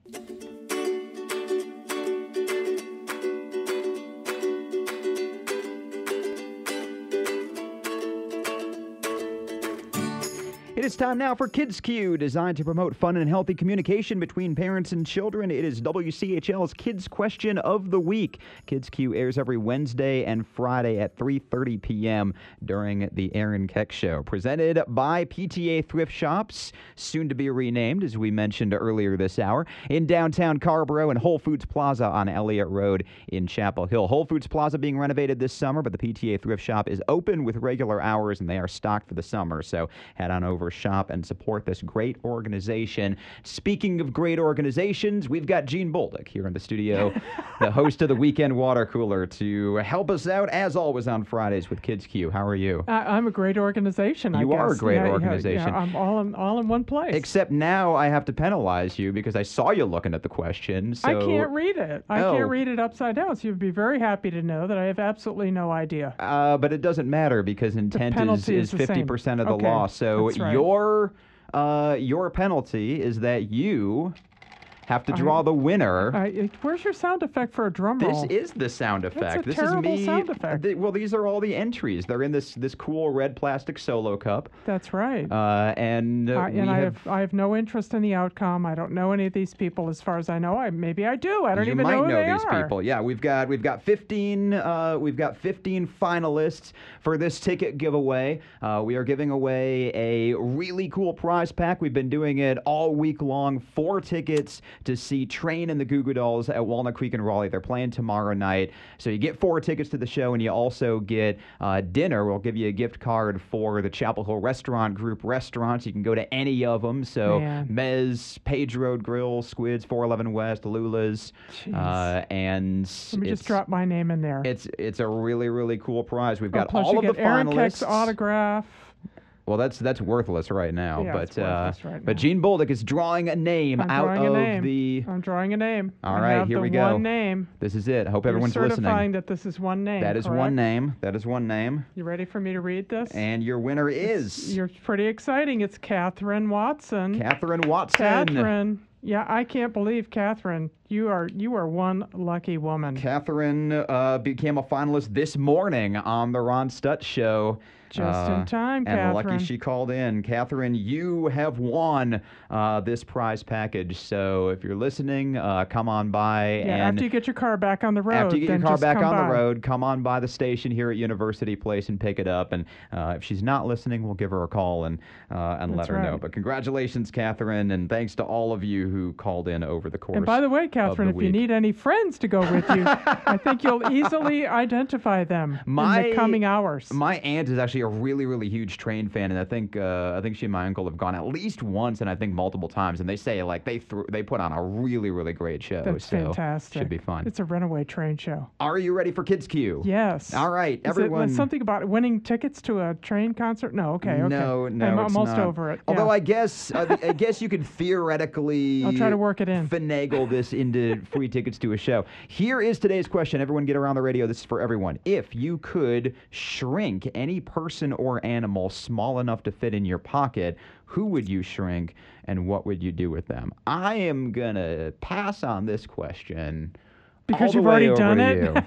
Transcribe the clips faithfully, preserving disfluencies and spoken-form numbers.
It is time now for Kids Q, designed to promote fun and healthy communication between parents and children. It is W C H L's Kids Question of the Week. Kids Q airs every Wednesday and Friday at three thirty p.m. during the Aaron Keck Show. Presented by P T A Thrift Shops, soon to be renamed, as we mentioned earlier this hour, in downtown Carrboro, and Whole Foods Plaza on Elliott Road in Chapel Hill. Whole Foods Plaza being renovated this summer, but the P T A Thrift Shop is open with regular hours, and they are stocked for the summer. So head on over, shop, and support this great organization. Speaking of great organizations, we've got Gene Bolduc here in the studio, the host of the Weekend Water Cooler, to help us out, as always, on Fridays with Kids Q. How are you? Uh, I'm a great organization, I You guess. are a great yeah, organization. Yeah, I'm all in, all in one place. Except now I have to penalize you because I saw you looking at the question. So... I can't read it. I Oh. can't read it upside down, so you'd be very happy to know that I have absolutely no idea. Uh, but it doesn't matter because intent is, penalty is is the fifty percent of the Okay, law. So that's right. your uh, your penalty is that you have to draw I- the winner. I, it- where's your sound effect for a drum This roll? is the sound effect. a this terrible is me. sound effect. th- well, these are all the entries. They're in this this cool red plastic solo cup. That's right. Uh, and uh, I, we and I have, have I have no interest in the outcome. I don't know any of these people, as far as I know. I maybe I do. I don't you even might know who know they these are. people. Yeah, we've got we've got fifteen uh, we've got fifteen finalists for this ticket giveaway. Uh, we are giving away a really cool prize pack. We've been doing it all week long. Four tickets to see Train and the Goo Goo Dolls at Walnut Creek and Raleigh. They're playing tomorrow night. So you get four tickets to the show, and you also get uh, dinner. We'll give you a gift card for the Chapel Hill Restaurant Group restaurants. You can go to any of them. So Man. Mez, Page Road Grill, Squids, four eleven West, Lula's, uh, and Let me it's, just drop my name in there. it's it's a really really cool prize. We've Oh, got plus all you of get the Aaron finalists. Keck's autograph. Well, that's that's worthless right now. Yeah, but it's worthless uh, right but now. Gene Bolduc is drawing a name I'm out drawing of a name. the. I'm drawing a name. All I right, have here the we go. One name. This is it. I hope You're everyone's certifying listening. that this is one name. That is correct? one name. That is one name. You ready for me to read this? And your winner is You're pretty exciting. It's Catherine Watson. Catherine Watson. Catherine. Yeah, I can't believe Catherine. You are you are one lucky woman. Catherine uh, became a finalist this morning on the Ron Stutz Show. Just in time, and Catherine. lucky she called in. Catherine, you have won uh, this prize package. So if you're listening, uh, come on by. Yeah, and after you get your car back on the road. After you get your then car just back come on by. the road, come on by the station here at University Place and pick it up. And uh, if she's not listening, we'll give her a call and uh, and let That's her know. right. But congratulations, Catherine, and thanks to all of you who called in over the course. And by the way, of Catherine, the if you week. need any friends to go with you, I think you'll easily identify them My- in the coming hours. My aunt is actually a really, really huge Train fan, and I think uh, I think she and my uncle have gone at least once, and I think multiple times. And they say like they th- they put on a really, really great show. That's so fantastic. Should be fun. It's a runaway train show. Are you ready for Kids Q? Yes. All right, Is it everyone. something about winning tickets to a train concert? No. Okay. Okay. No, no, I'm it's almost not. over it. Although yeah. I guess uh, I guess you could theoretically I'll try to work it in. finagle this into free tickets to a show. Here is today's question. Everyone get around the radio. This is for everyone. If you could shrink any person or animal small enough to fit in your pocket, who would you shrink and what would you do with them? I am going to pass on this question. Because all the you've way already over done to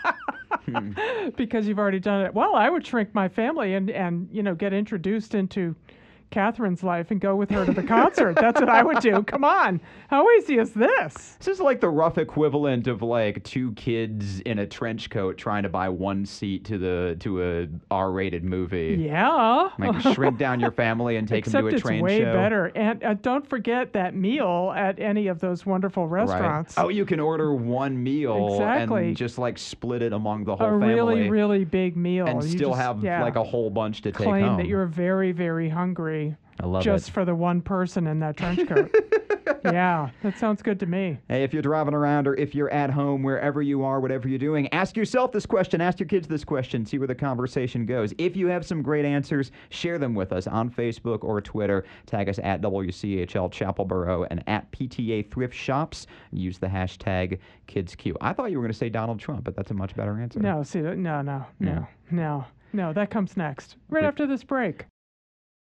it? you. Because you've already done it. Well, I would shrink my family and, and you know, get introduced into Catherine's life and go with her to the concert. That's what I would do. Come on. How easy is this? This is like the rough equivalent of like two kids in a trench coat trying to buy one seat to the to a R-rated movie. Yeah. Like shrink down your family and take Except them to a it's train way show. better. And uh, don't forget that meal at any of those wonderful Right. restaurants. Oh, you can order one meal Exactly. and just like split it among the whole a family. really, really big meal. and You still just- have yeah, like a whole bunch to take claim home. that you're very, very hungry. I love just it. for the one person in that trench coat. Yeah, that sounds good to me. Hey, if you're driving around or if you're at home, wherever you are, whatever you're doing, ask yourself this question, ask your kids this question, see where the conversation goes. If you have some great answers, share them with us on Facebook or Twitter. Tag us at W C H L Chapelboro and at P T A Thrift Shops. Use the hashtag KidsQ. I thought you were going to say Donald Trump, but that's a much better answer. No, see, that- no, no, no, Yeah. no, no. That comes next, right We- after this break.